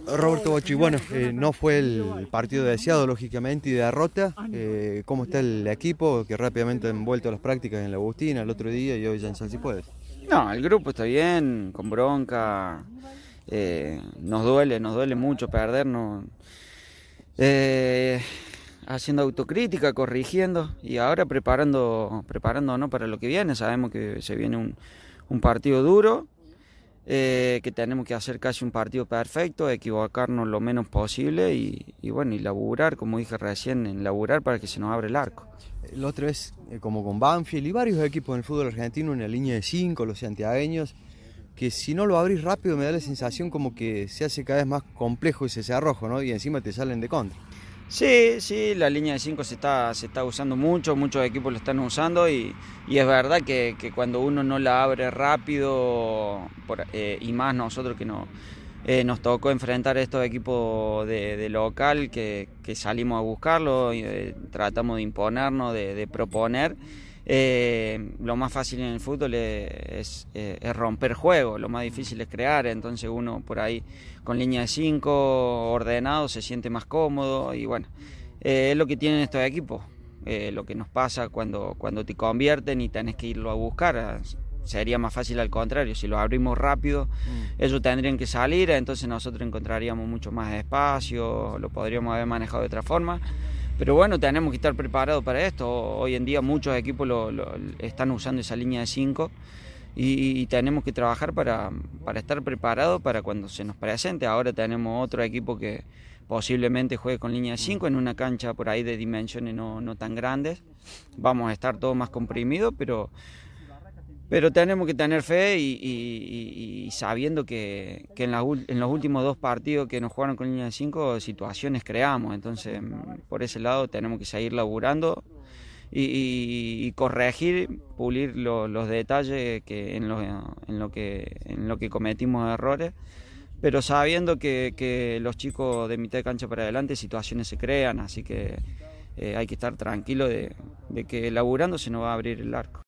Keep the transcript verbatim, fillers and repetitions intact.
Roberto Bochi, bueno, eh, no fue el partido deseado, lógicamente, y de derrota. Eh, ¿Cómo está el equipo que rápidamente han vuelto a las prácticas en la Agustina el otro día y hoy ya en San Cipuedes? No, el grupo está bien, con bronca. eh, nos duele, nos duele mucho perdernos. Eh, haciendo autocrítica, corrigiendo y ahora preparando, preparándonos para lo que viene. Sabemos que se viene un, un partido duro, eh, que tenemos que hacer casi un partido perfecto, equivocarnos lo menos posible y, y bueno, y laburar, como dije recién, en laburar para que se nos abra el arco. La otra vez, eh, como con Banfield y varios equipos en el fútbol argentino, en la línea de cinco, los santiagueños, que si no lo abrís rápido me da la sensación como que se hace cada vez más complejo ese cerrojo, ¿no? Y encima te salen de contra. Sí, sí, la línea de cinco se está, se está usando mucho, muchos equipos lo están usando y, y es verdad que, que cuando uno no la abre rápido, por, eh, y más nosotros que no, eh, nos tocó enfrentar a estos equipos de, de local que, que salimos a buscarlo, y, eh, tratamos de imponernos, de, de proponer. Eh, lo más fácil en el fútbol es, es, es romper juego, lo más difícil es crear, entonces uno por ahí con línea de cinco ordenado se siente más cómodo y bueno, eh, es lo que tienen estos equipos, eh, lo que nos pasa cuando, cuando te convierten y tenés que irlo a buscar. Sería más fácil al contrario, si lo abrimos rápido, mm. ellos tendrían que salir, entonces nosotros encontraríamos mucho más espacio, lo podríamos haber manejado de otra forma. Pero bueno, tenemos que estar preparados para esto. Hoy en día muchos equipos lo, lo, están usando esa línea de cinco y, y tenemos que trabajar para, para estar preparados para cuando se nos presente. Ahora tenemos otro equipo que posiblemente juegue con línea de cinco en una cancha por ahí de dimensiones no, no tan grandes. Vamos a estar todos más comprimidos, pero... Pero tenemos que tener fe y, y, y sabiendo que, que en, la, en los últimos dos partidos que nos jugaron con línea de cinco, situaciones creamos. Entonces, por ese lado tenemos que seguir laburando y, y, y corregir, pulir lo, los detalles que en, lo, en, lo que, en lo que cometimos errores. Pero sabiendo que, que los chicos de mitad de cancha para adelante, situaciones se crean. Así que eh, hay que estar tranquilo de, de que laburando se nos va a abrir el arco.